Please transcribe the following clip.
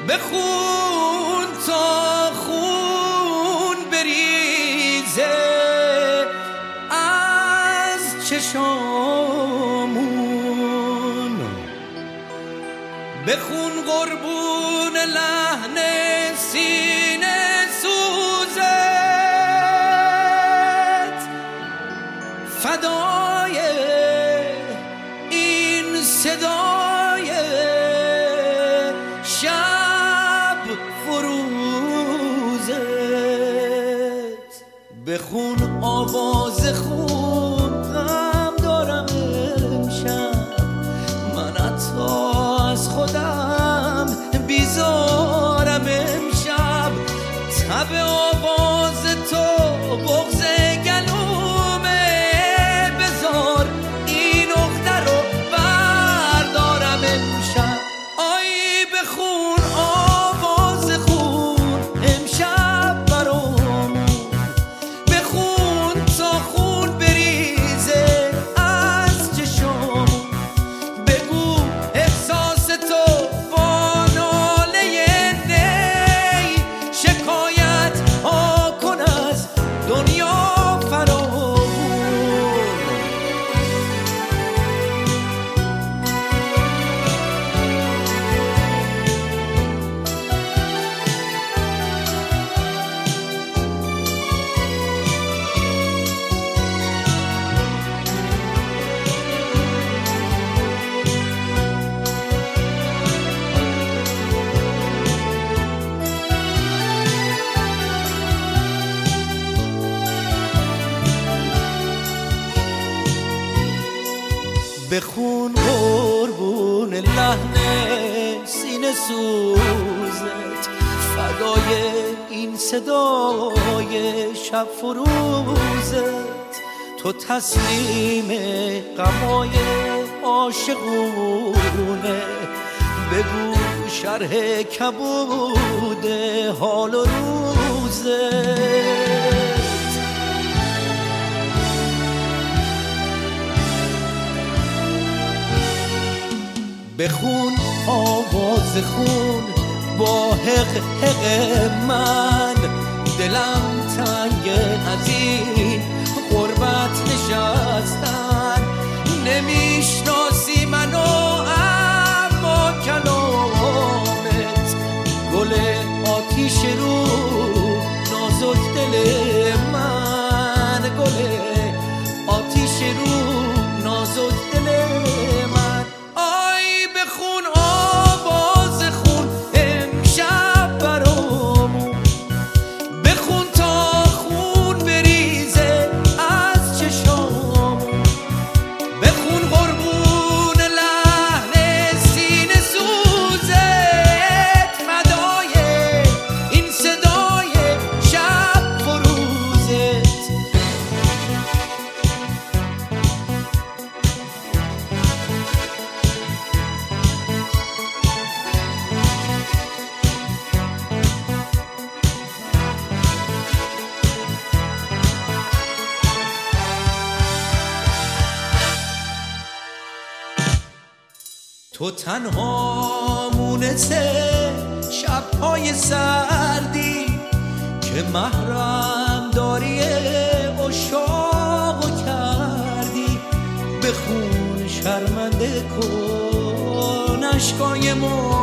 بخون تا خون بریزه از چشامون، بخون قربون لحن سینه سوزت، فدای این صدای شب فروزت. بخون آواز خون غم دارم امشب، من حتی از خودم بیزارم امشب. تب آواز تو بغض گلومه، بذار این عقده رو بردارم امشب. آی بخون آواز خون امشب برامون، بخون تا خون بریزه از چشامون. بگو احساس تو با ناله نی، شکایت ها کن از دنیا فراوون. بخون قربون لحن سینه سوزت، فدای این صدای شب فروزت. تو تسلیم غمای عاشقونه، بگو شرح کبود حال و روزت. بخون آواز خون با حق من، دلم تنگ از این غربت نشستن. نمیشناسی منو اما کلامت، گل آتیش رو نازک دل من، گل آتیش رو نازک دل من. بخون آواز خون امشب برامون، بخون تا خون بریزه از چشامون. بخون قربون لحن سینه سوزت، فدای این صدای شب فروزت. تو تنها مونسه شب‌های سردی، که محرم داری عشاقو کردی. بخون شرمنده کن اشکای ما